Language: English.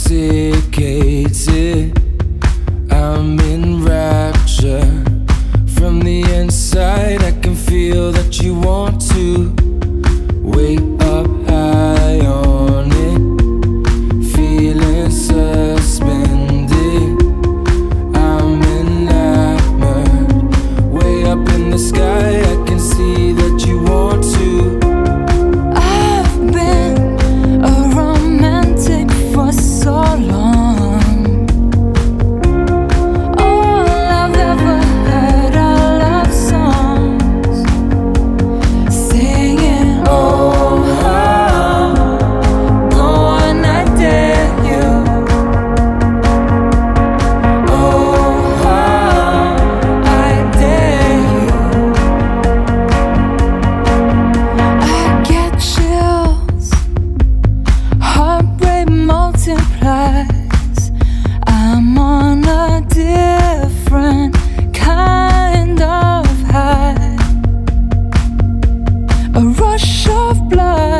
intoxicated. I'm in rapture. From the inside I can feel that you want to way up high on it, feeling suspended. I'm enamored. Way up in the sky I can see that you want to. I've been a romantic for so long. All I've ever heard are love songs singing, oh, go on, I dare you. Oh, I dare you. I get chills, heartbreak multiplies. I'm on a different kind of high, a rush of blood.